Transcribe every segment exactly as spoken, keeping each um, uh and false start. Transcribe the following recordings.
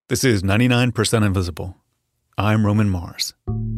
This is ninety-nine percent Invisible. I'm Roman Mars.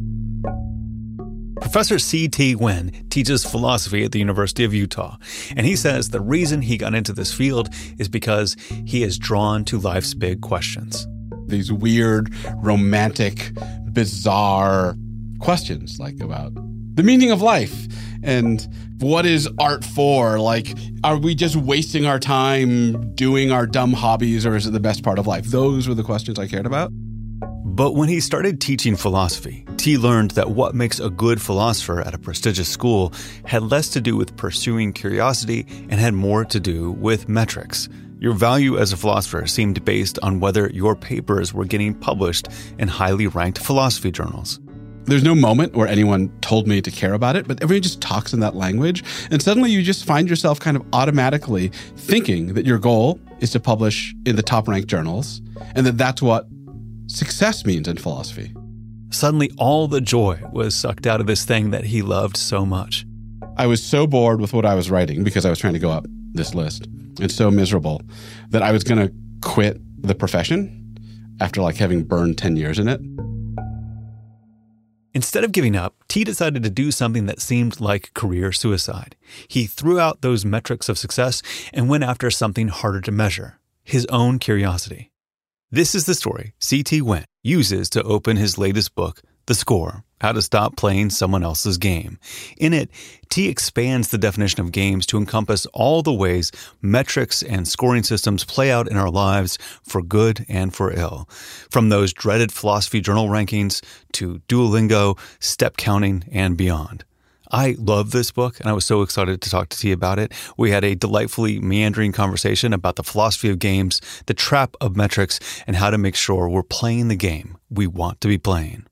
Professor C T. Nguyen teaches philosophy at the University of Utah, and he says the reason he got into this field is because he is drawn to life's big questions. These weird, romantic, bizarre questions, like about the meaning of life and what is art for? Like, are we just wasting our time doing our dumb hobbies, or is it the best part of life? Those were the questions I cared about. But when he started teaching philosophy, T learned that what makes a good philosopher at a prestigious school had less to do with pursuing curiosity and had more to do with metrics. Your value as a philosopher seemed based on whether your papers were getting published in highly ranked philosophy journals. There's no moment where anyone told me to care about it, but everyone just talks in that language. And suddenly you just find yourself kind of automatically thinking that your goal is to publish in the top-ranked journals, and that that's what success means in philosophy. Suddenly, all the joy was sucked out of this thing that he loved so much. I was so bored with what I was writing because I was trying to go up this list, and so miserable that I was going to quit the profession after like having burned ten years in it. Instead of giving up, T decided to do something that seemed like career suicide. He threw out those metrics of success and went after something harder to measure, his own curiosity. This is the story C T. Nguyen uses to open his latest book, The Score: How to Stop Playing Someone Else's Game. In it, T expands the definition of games to encompass all the ways metrics and scoring systems play out in our lives for good and for ill. From those dreaded philosophy journal rankings to Duolingo, step counting, and beyond. I love this book, and I was so excited to talk to T about it. We had a delightfully meandering conversation about the philosophy of games, the trap of metrics, and how to make sure we're playing the game we want to be playing.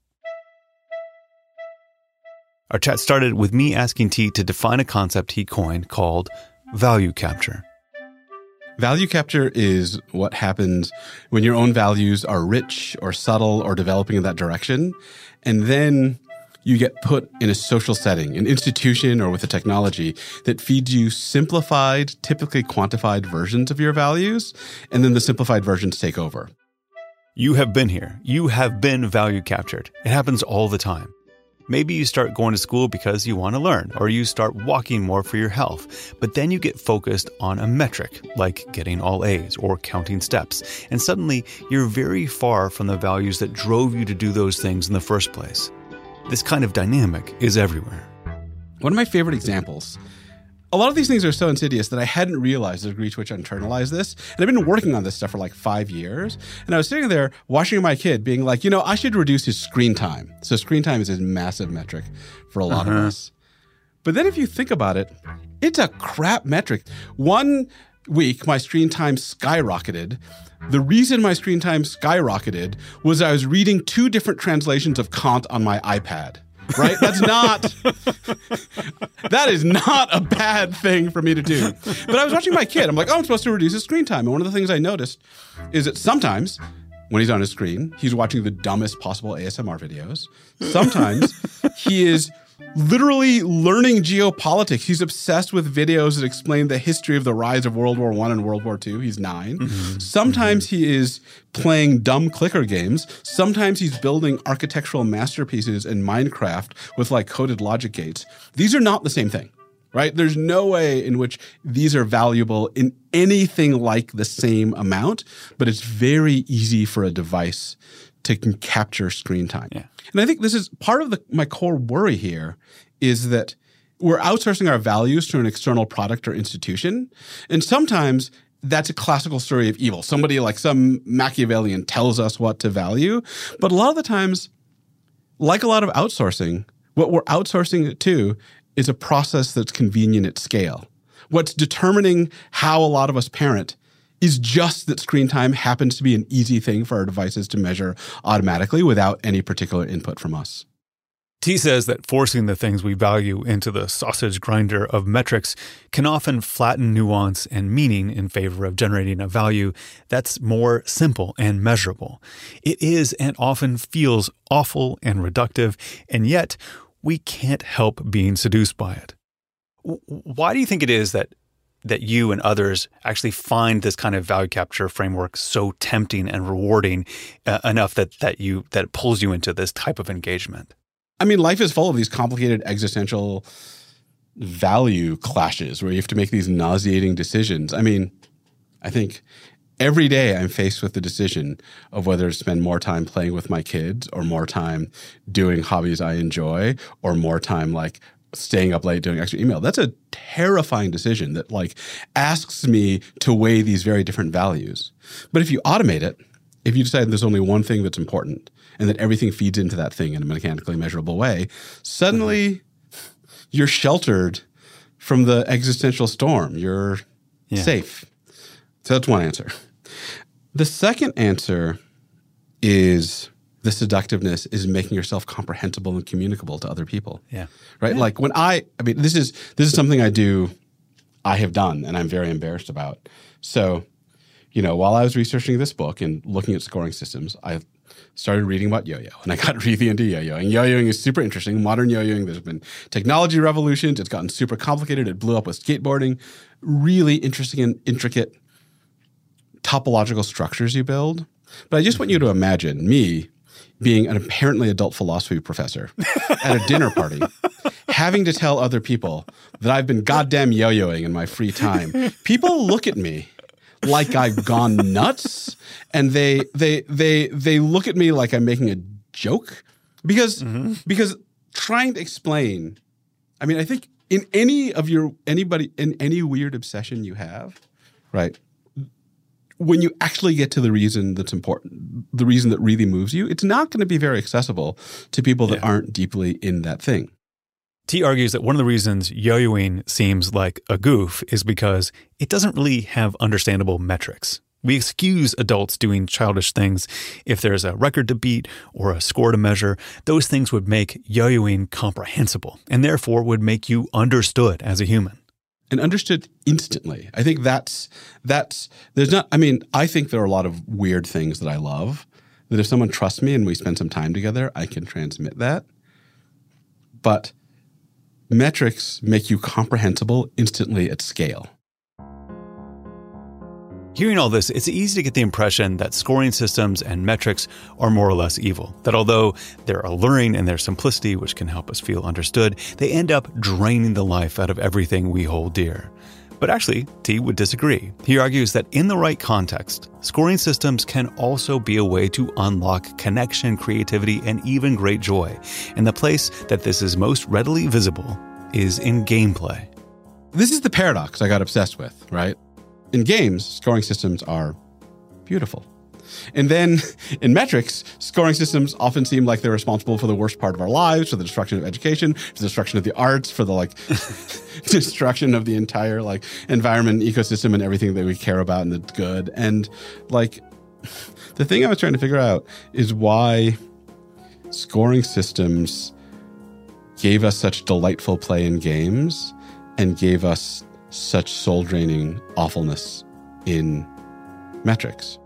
Our chat started with me asking T to define a concept he coined called value capture. Value capture is what happens when your own values are rich or subtle or developing in that direction, and then you get put in a social setting, an institution, or with a technology that feeds you simplified, typically quantified versions of your values, and then the simplified versions take over. You have been here. You have been value captured. It happens all the time. Maybe you start going to school because you want to learn, or you start walking more for your health, but then you get focused on a metric, like getting all A's or counting steps, and suddenly you're very far from the values that drove you to do those things in the first place. This kind of dynamic is everywhere. One of my favorite examples. A lot of these things are so insidious that I hadn't realized the degree to which I internalized this. And I've been working on this stuff for like five years. And I was sitting there watching my kid being like, you know, I should reduce his screen time. So screen time is a massive metric for a lot uh-huh. of us. But then if you think about it, it's a crap metric. One week, my screen time skyrocketed. The reason my screen time skyrocketed was I was reading two different translations of Kant on my iPad. Right? That's not, that is not a bad thing for me to do. But I was watching my kid. I'm like, oh, I'm supposed to reduce his screen time. And one of the things I noticed is that sometimes when he's on his screen, he's watching the dumbest possible A S M R videos. Sometimes he is literally learning geopolitics. He's obsessed with videos that explain the history of the rise of World War One and World War Two. He's nine. Mm-hmm. Sometimes mm-hmm. he is playing dumb clicker games. Sometimes he's building architectural masterpieces in Minecraft with like coded logic gates. These are not the same thing, right? There's no way in which these are valuable in anything like the same amount, but it's very easy for a device to can capture screen time. Yeah. And I think this is part of the, my core worry here is that we're outsourcing our values to an external product or institution. And sometimes that's a classical story of evil. Somebody like some Machiavellian tells us what to value. But a lot of the times, like a lot of outsourcing, what we're outsourcing it to is a process that's convenient at scale. What's determining how a lot of us parent is just that screen time happens to be an easy thing for our devices to measure automatically without any particular input from us. T says that forcing the things we value into the sausage grinder of metrics can often flatten nuance and meaning in favor of generating a value that's more simple and measurable. It is and often feels awful and reductive, and yet we can't help being seduced by it. Why do you think it is that that you and others actually find this kind of value capture framework so tempting and rewarding uh, enough that that you that it pulls you into this type of engagement? I mean, life is full of these complicated existential value clashes where you have to make these nauseating decisions. I mean, I think every day I'm faced with the decision of whether to spend more time playing with my kids or more time doing hobbies I enjoy or more time like staying up late doing extra email. That's a terrifying decision that like asks me to weigh these very different values. But if you automate it, if you decide there's only one thing that's important and that everything feeds into that thing in a mechanically measurable way, suddenly mm-hmm. you're sheltered from the existential storm. You're yeah. safe. So that's one answer. The second answer is the seductiveness is making yourself comprehensible and communicable to other people. Yeah. Right? Yeah. Like when I, I mean, this is this is something I do, I have done, and I'm very embarrassed about. So, you know, while I was researching this book and looking at scoring systems, I started reading about yo-yo, and I got really into yo-yoing. Yo-yoing is super interesting. Modern yo-yoing, there's been technology revolutions. It's gotten super complicated. It blew up with skateboarding. Really interesting and intricate topological structures you build. But I just want you to imagine me being an apparently adult philosophy professor at a dinner party, having to tell other people that I've been goddamn yo-yoing in my free time. People look at me like I've gone nuts, and they they they they look at me like I'm making a joke because mm-hmm. because trying to explain. I mean, I think in any of your anybody in any weird obsession you have, right? When you actually get to the reason that's important, the reason that really moves you, it's not going to be very accessible to people that yeah. aren't deeply in that thing. T argues that one of the reasons yo-yoing seems like a goof is because it doesn't really have understandable metrics. We excuse adults doing childish things if there's a record to beat or a score to measure. Those things would make yo-yoing comprehensible and therefore would make you understood as a human. And understood instantly. I think that's, that's, there's not, I mean, I think there are a lot of weird things that I love that if someone trusts me and we spend some time together, I can transmit that. But metrics make you comprehensible instantly at scale. Hearing all this, it's easy to get the impression that scoring systems and metrics are more or less evil. That although they're alluring in their simplicity, which can help us feel understood, they end up draining the life out of everything we hold dear. But actually, T would disagree. He argues that in the right context, scoring systems can also be a way to unlock connection, creativity, and even great joy. And the place that this is most readily visible is in gameplay. This is the paradox I got obsessed with, right? In games, scoring systems are beautiful. And then in metrics, scoring systems often seem like they're responsible for the worst part of our lives, for the destruction of education, for the destruction of the arts, for the like destruction of the entire like environment, ecosystem, and everything that we care about and that's good. And like the thing I was trying to figure out is why scoring systems gave us such delightful play in games and gave us such soul-draining awfulness in metrics.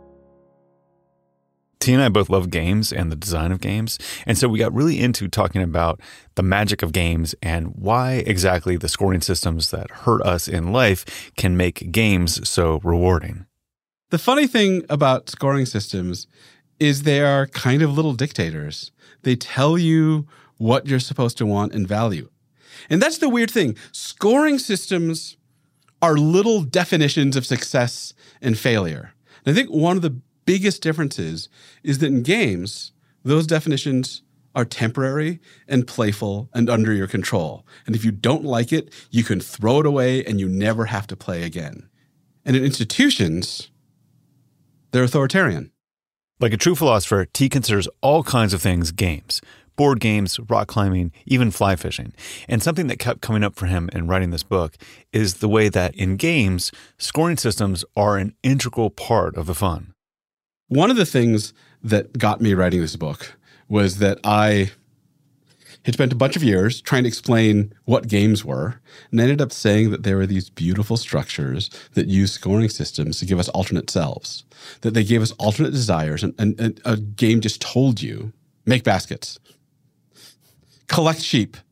T and I both love games and the design of games, and so we got really into talking about the magic of games and why exactly the scoring systems that hurt us in life can make games so rewarding. The funny thing about scoring systems is they are kind of little dictators. They tell you what you're supposed to want and value. And that's the weird thing. Scoring systems are little definitions of success and failure. And I think one of the biggest differences is that in games, those definitions are temporary and playful and under your control. And if you don't like it, you can throw it away and you never have to play again. And in institutions, they're authoritarian. Like a true philosopher, T considers all kinds of things games. Board games, rock climbing, even fly fishing. And something that kept coming up for him in writing this book is the way that in games, scoring systems are an integral part of the fun. One of the things that got me writing this book was that I had spent a bunch of years trying to explain what games were, and ended up saying that there were these beautiful structures that use scoring systems to give us alternate selves, that they gave us alternate desires, and, and, and a game just told you, make baskets, collect sheep,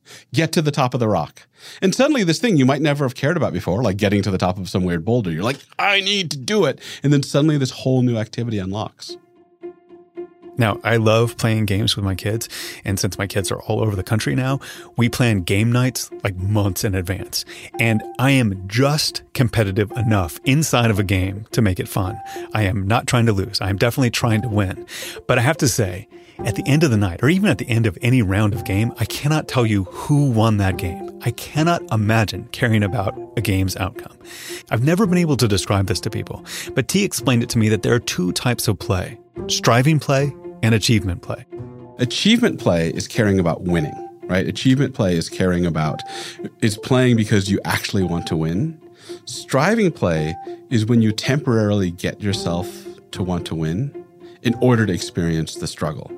Get to the top of the rock. And suddenly this thing you might never have cared about before, like getting to the top of some weird boulder, you're like, I need to do it. And then suddenly this whole new activity unlocks. Now, I love playing games with my kids, and since my kids are all over the country now, we plan game nights like months in advance. And I am just competitive enough inside of a game to make it fun. I am not trying to lose. I am definitely trying to win. But I have to say, at the end of the night, or even at the end of any round of game, I cannot tell you who won that game. I cannot imagine caring about a game's outcome. I've never been able to describe this to people, but T explained it to me that there are two types of play: striving play and achievement play. Achievement play is caring about winning, right? Achievement play is caring about, is playing because you actually want to win. Striving play is when you temporarily get yourself to want to win in order to experience the struggle.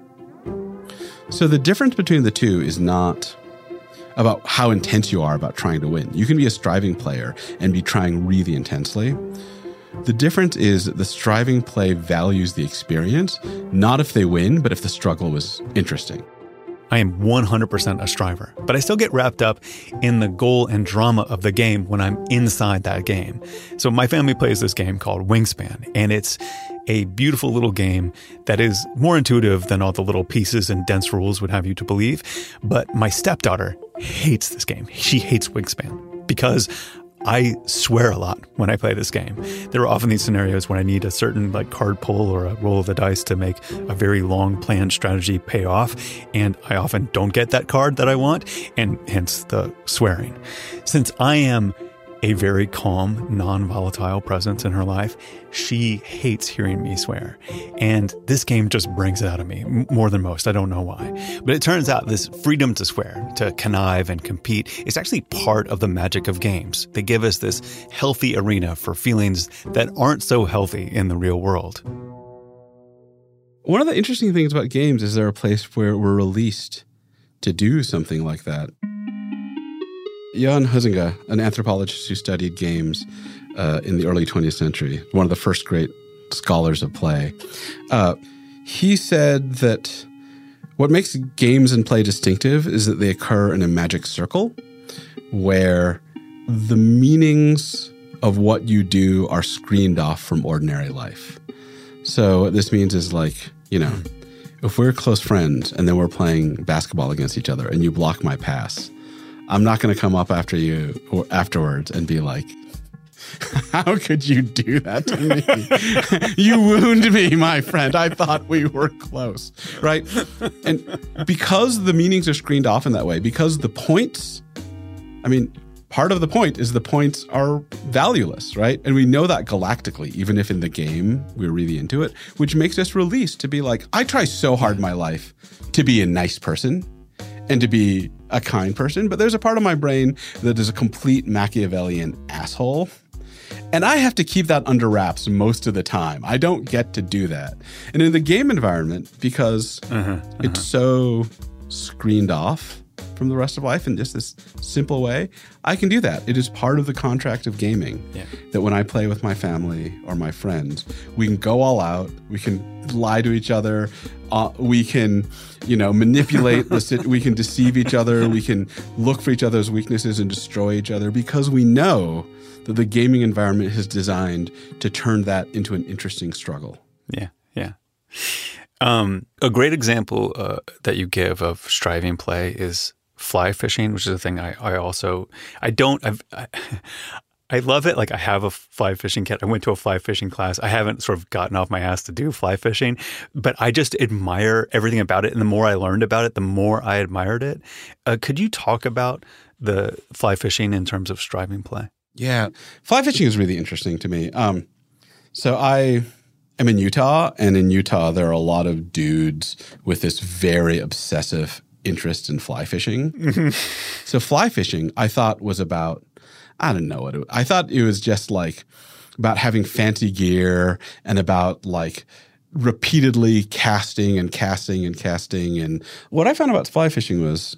So the difference between the two is not about how intense you are about trying to win. You can be a striving player and be trying really intensely. The difference is the striving play values the experience, not if they win, but if the struggle was interesting. I am one hundred percent a striver, but I still get wrapped up in the goal and drama of the game when I'm inside that game. So my family plays this game called Wingspan, and it's a beautiful little game that is more intuitive than all the little pieces and dense rules would have you to believe. But my stepdaughter hates this game. She hates Wingspan because I swear a lot when I play this game. There are often these scenarios when I need a certain like card pull or a roll of the dice to make a very long planned strategy pay off, and I often don't get that card that I want, and hence the swearing. Since I am a very calm, non-volatile presence in her life, she hates hearing me swear. And this game just brings it out of me more than most. I don't know why. But it turns out this freedom to swear, to connive and compete, is actually part of the magic of games. They give us this healthy arena for feelings that aren't so healthy in the real world. One of the interesting things about games is they're a place where we're released to do something like that. Jan Huizinga, an anthropologist who studied games uh, in the early twentieth century, one of the first great scholars of play, uh, he said that what makes games and play distinctive is that they occur in a magic circle where the meanings of what you do are screened off from ordinary life. So what this means is like, you know, if we're close friends and then we're playing basketball against each other and you block my pass, I'm not going to come up after you or afterwards and be like, how could you do that to me? You wound me, my friend. I thought we were close, right? And because the meanings are screened off in that way, because the points, I mean, part of the point is the points are valueless, right? And we know that galactically, even if in the game we're really into it, which makes us release to be like, I try so hard in my life to be a nice person and to be a kind person, but there's a part of my brain that is a complete Machiavellian asshole. And I have to keep that under wraps most of the time. I don't get to do that. And in the game environment, because uh-huh, uh-huh. it's so screened off from the rest of life in just this simple way, I can do that. It is part of the contract of gaming yeah. that when I play with my family or my friends, we can go all out, we can lie to each other, uh, we can, you know, manipulate, the, we can deceive each other, we can look for each other's weaknesses and destroy each other because we know that the gaming environment is designed to turn that into an interesting struggle. Yeah, yeah. Um, a great example uh, that you give of striving play is fly fishing, which is a thing I, I also, I don't, I've, I, I love it. Like I have a fly fishing kit. I went to a fly fishing class. I haven't sort of gotten off my ass to do fly fishing, but I just admire everything about it. And the more I learned about it, the more I admired it. Uh, could you talk about the fly fishing in terms of striving play? Yeah. Fly fishing is really interesting to me. Um, so I am in Utah, and in Utah, there are a lot of dudes with this very obsessive interest in fly fishing. Mm-hmm. So fly fishing, I thought was about, I don't know what it, I thought it was just like about having fancy gear and about like repeatedly casting and casting and casting. And what I found about fly fishing was,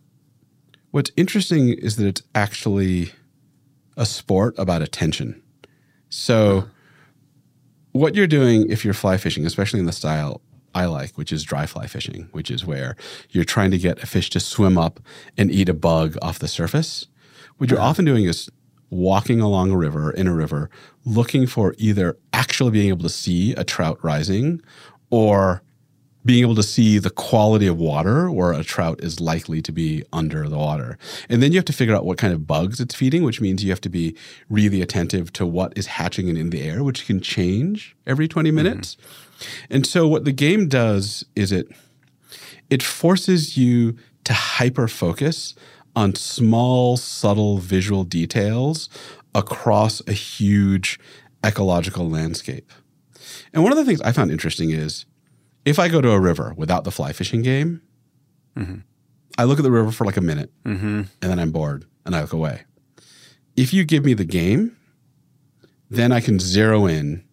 what's interesting is that it's actually a sport about attention. So what you're doing if you're fly fishing, especially in the style I like, which is dry fly fishing, which is where you're trying to get a fish to swim up and eat a bug off the surface. What you're often doing is walking along a river, in a river, looking for either actually being able to see a trout rising or being able to see the quality of water where a trout is likely to be under the water. And then you have to figure out what kind of bugs it's feeding, which means you have to be really attentive to what is hatching and in the air, which can change every twenty minutes. Mm-hmm. And so what the game does is it it forces you to hyper-focus on small, subtle visual details across a huge ecological landscape. And one of the things I found interesting is if I go to a river without the fly fishing game, mm-hmm. I look at the river for like a minute, mm-hmm. and then I'm bored, and I look away. If you give me the game, then I can zero in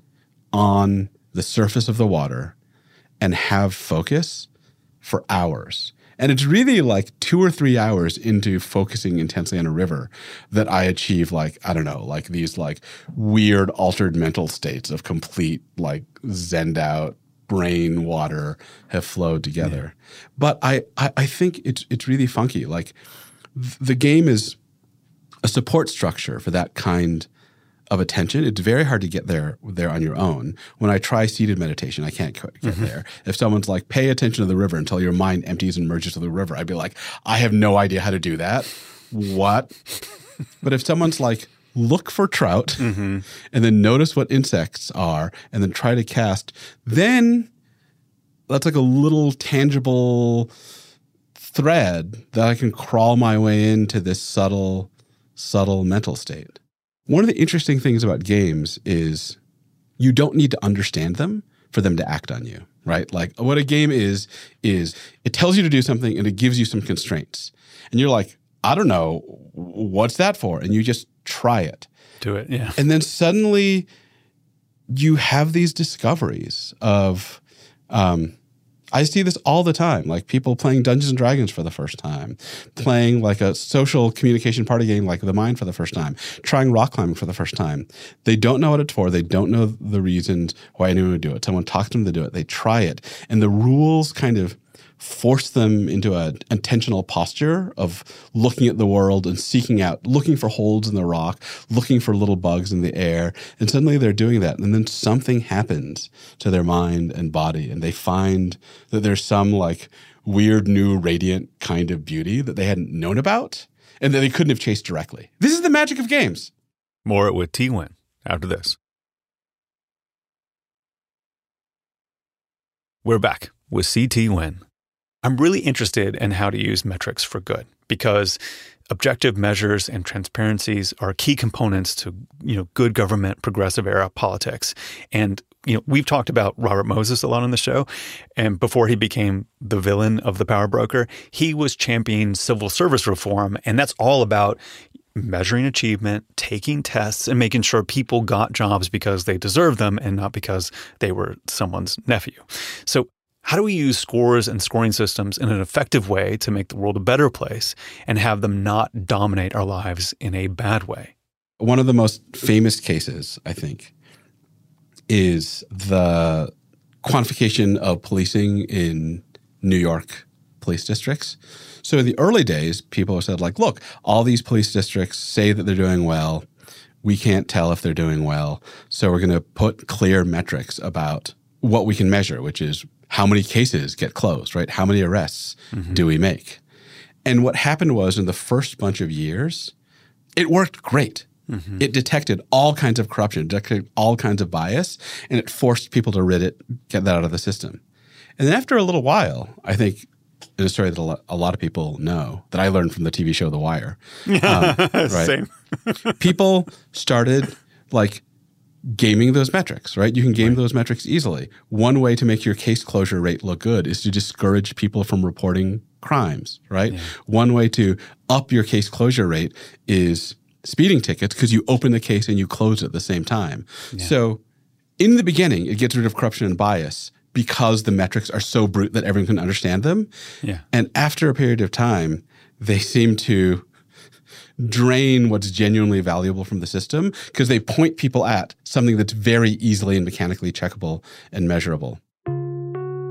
on the surface of the water and have focus for hours. And it's really like two or three hours into focusing intensely on a river that I achieve like, I don't know, like these like weird altered mental states of complete like zenned out, brain water have flowed together. Yeah. But I, I, I think it's it's really funky. Like th- the game is a support structure for that kind of attention. It's very hard to get there there on your own. When I try seated meditation, I can't get mm-hmm. there. If someone's like, pay attention to the river until your mind empties and merges to the river, I'd be like, I have no idea how to do that. What? But if someone's like, look for trout, mm-hmm. and then notice what insects are, and then try to cast, then that's like a little tangible thread that I can crawl my way into this subtle, subtle mental state. One of the interesting things about games is you don't need to understand them for them to act on you, right? Like what a game is, is it tells you to do something and it gives you some constraints. And you're like, I don't know, what's that for? And you just try it. Do it, yeah. And then suddenly you have these discoveries of, um, I see this all the time, like people playing Dungeons and Dragons for the first time, playing like a social communication party game like The Mind for the first time, trying rock climbing for the first time. They don't know what it's for. They don't know the reasons why anyone would do it. Someone talks to them to do it. They try it. And the rules kind of force them into an intentional posture of looking at the world and seeking out, looking for holes in the rock, looking for little bugs in the air. And suddenly they're doing that. And then something happens to their mind and body. And they find that there's some like weird, new, radiant kind of beauty that they hadn't known about and that they couldn't have chased directly. This is the magic of games. More with Thi Nguyen after this. We're back with C Thi Nguyen. I'm really interested in how to use metrics for good because objective measures and transparencies are key components to, you know, good government, progressive era politics. And, you know, we've talked about Robert Moses a lot on the show. And before he became the villain of The Power Broker, he was championing civil service reform. And that's all about measuring achievement, taking tests, and making sure people got jobs because they deserved them and not because they were someone's nephew. So how do we use scores and scoring systems in an effective way to make the world a better place and have them not dominate our lives in a bad way? One of the most famous cases, I think, is the quantification of policing in New York police districts. So in the early days, people said like, look, all these police districts say that they're doing well. We can't tell if they're doing well. So we're going to put clear metrics about what we can measure, which is how many cases get closed, right? How many arrests mm-hmm. do we make? And what happened was in the first bunch of years, it worked great. Mm-hmm. It detected all kinds of corruption, detected all kinds of bias, and it forced people to rid it, get that out of the system. And then after a little while, I think in a story that a lot, a lot of people know, that I learned from the T V show The Wire. Um, right? Same. People started like gaming those metrics, right? You can game right. those metrics easily. One way to make your case closure rate look good is to discourage people from reporting crimes, right? Yeah. One way to up your case closure rate is speeding tickets because you open the case and you close it at the same time. Yeah. So in the beginning, it gets rid of corruption and bias because the metrics are so brute that everyone can understand them. Yeah. And after a period of time, they seem to drain what's genuinely valuable from the system because they point people at something that's very easily and mechanically checkable and measurable.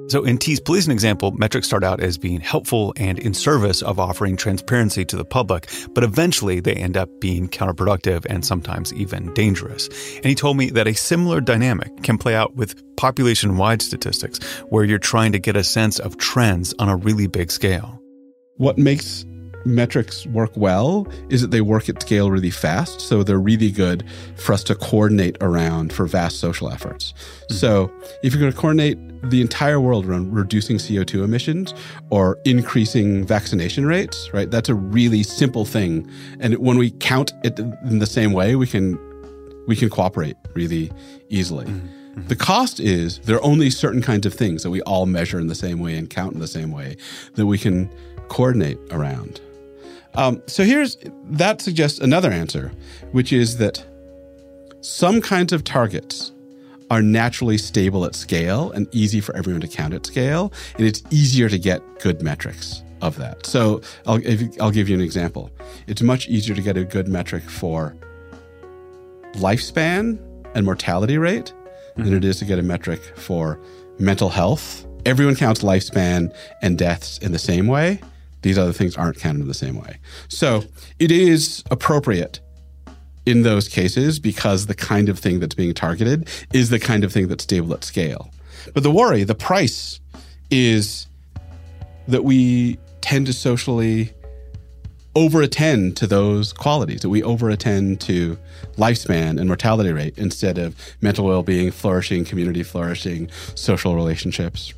So in T's policing example, metrics start out as being helpful and in service of offering transparency to the public, but eventually they end up being counterproductive and sometimes even dangerous. And he told me that a similar dynamic can play out with population-wide statistics, where you're trying to get a sense of trends on a really big scale. What makes metrics work well is that they work at scale really fast. So they're really good for us to coordinate around for vast social efforts. Mm-hmm. So if you're going to coordinate the entire world around reducing C O two emissions or increasing vaccination rates, right? That's a really simple thing. And when we count it in the same way, we can we can cooperate really easily. Mm-hmm. The cost is there are only certain kinds of things that we all measure in the same way and count in the same way that we can coordinate around. Um, so here's, that suggests another answer, which is that some kinds of targets are naturally stable at scale and easy for everyone to count at scale, and it's easier to get good metrics of that. So I'll, I'll give you an example. It's much easier to get a good metric for lifespan and mortality rate mm-hmm. than it is to get a metric for mental health. Everyone counts lifespan and deaths in the same way. These other things aren't counted in the same way. So it is appropriate in those cases because the kind of thing that's being targeted is the kind of thing that's stable at scale. But the worry, the price, is that we tend to socially over-attend to those qualities, that we over-attend to lifespan and mortality rate instead of mental well-being, flourishing, community flourishing, social relationships.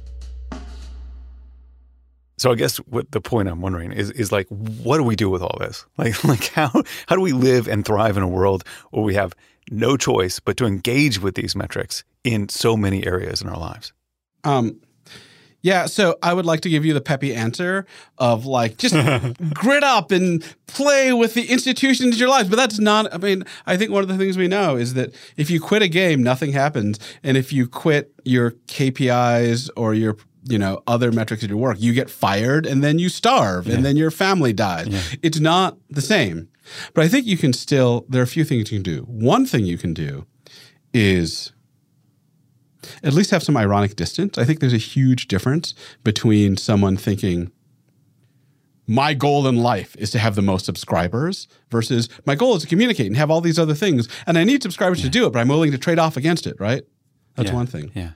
So I guess what the point I'm wondering is, is like, what do we do with all this? Like, like how, how do we live and thrive in a world where we have no choice but to engage with these metrics in so many areas in our lives? Um, yeah, so I would like to give you the peppy answer of like, just grit up and play with the institutions of your lives. But that's not, I mean, I think one of the things we know is that if you quit a game, nothing happens. And if you quit your K P Is or your you know, other metrics at your work, you get fired and then you starve yeah. and then your family dies. Yeah. It's not the same. But I think you can still, there are a few things you can do. One thing you can do is at least have some ironic distance. I think there's a huge difference between someone thinking, my goal in life is to have the most subscribers versus my goal is to communicate and have all these other things. And I need subscribers yeah. to do it, but I'm willing to trade off against it, right? That's yeah. one thing. Yeah.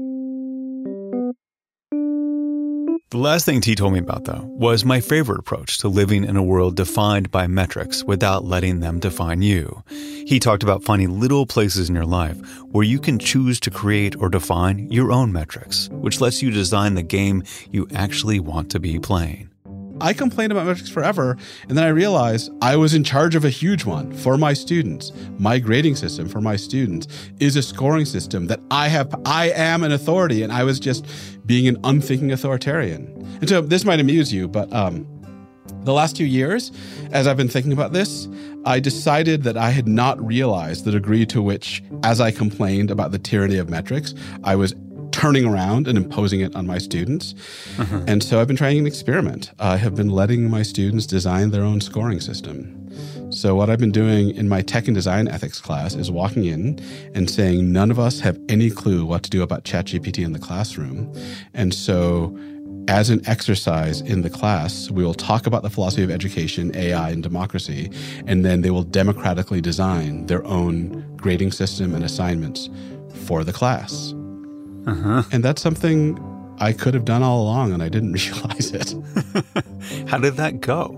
The last thing T told me about, though, was my favorite approach to living in a world defined by metrics without letting them define you. He talked about finding little places in your life where you can choose to create or define your own metrics, which lets you design the game you actually want to be playing. I complained about metrics forever, and then I realized I was in charge of a huge one for my students. My grading system for my students is a scoring system that I have. I am an authority, and I was just being an unthinking authoritarian. And so this might amuse you, but um, the last two years, as I've been thinking about this, I decided that I had not realized the degree to which, as I complained about the tyranny of metrics, I was turning around and imposing it on my students. Uh-huh. And so I've been trying an experiment. I have been letting my students design their own scoring system. So what I've been doing in my tech and design ethics class is walking in and saying, none of us have any clue what to do about ChatGPT in the classroom. And so as an exercise in the class, we will talk about the philosophy of education, A I, and democracy, and then they will democratically design their own grading system and assignments for the class. Uh-huh. And that's something I could have done all along, and I didn't realize it. How did that go?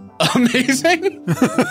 Amazing.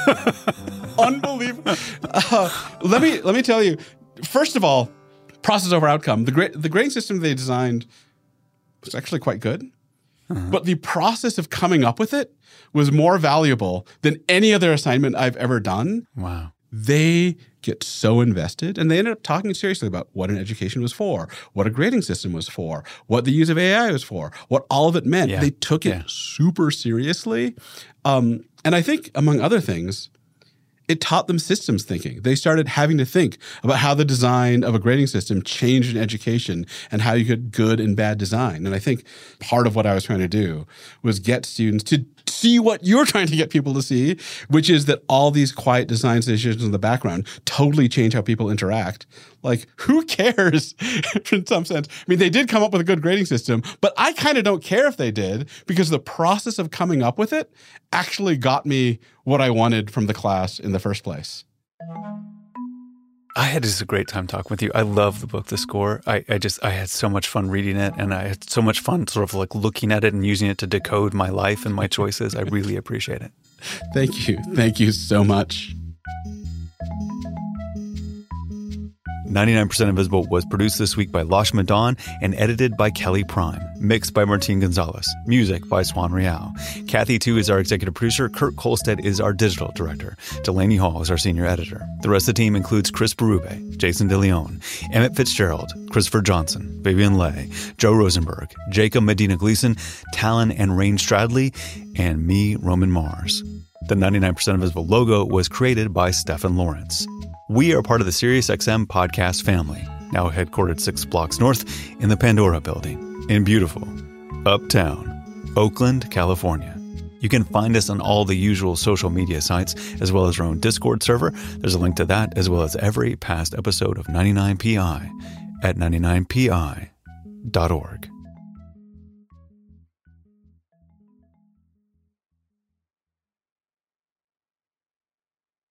Unbelievable. Uh, let me let me tell you, first of all, process over outcome. The, gra- the grading system they designed was actually quite good. Uh-huh. But the process of coming up with it was more valuable than any other assignment I've ever done. Wow. They get so invested, and they ended up talking seriously about what an education was for, what a grading system was for, what the use of A I was for, what all of it meant. Yeah. They took it yeah. super seriously. Um, and I think, among other things, it taught them systems thinking. They started having to think about how the design of a grading system changed in education and how you get good and bad design. And I think part of what I was trying to do was get students to see what you're trying to get people to see, which is that all these quiet design decisions in the background totally change how people interact. Like, who cares in some sense? I mean, they did come up with a good grading system, but I kind of don't care if they did, because the process of coming up with it actually got me what I wanted from the class in the first place. I had just a great time talking with you. I love the book, The Score. I, I just, I had so much fun reading it, and I had so much fun sort of like looking at it and using it to decode my life and my choices. I really appreciate it. Thank you. Thank you so much. ninety-nine percent Invisible was produced this week by Lash Madan and edited by Kelly Prime. Mixed by Martin Gonzalez. Music by Swan Real. Kathy Tu is our executive producer. Kurt Kolstead is our digital director. Delaney Hall is our senior editor. The rest of the team includes Chris Berube, Jason DeLeon, Emmett Fitzgerald, Christopher Johnson, Vivian Leigh, Joe Rosenberg, Jacob Medina Gleason, Talon and Rain Stradley, and me, Roman Mars. The ninety-nine percent Invisible logo was created by Stephen Lawrence. We are part of the SiriusXM podcast family, now headquartered six blocks north in the Pandora building in beautiful Uptown, Oakland, California. You can find us on all the usual social media sites, as well as our own Discord server. There's a link to that, as well as every past episode of ninety-nine P I at ninety-nine P I dot org.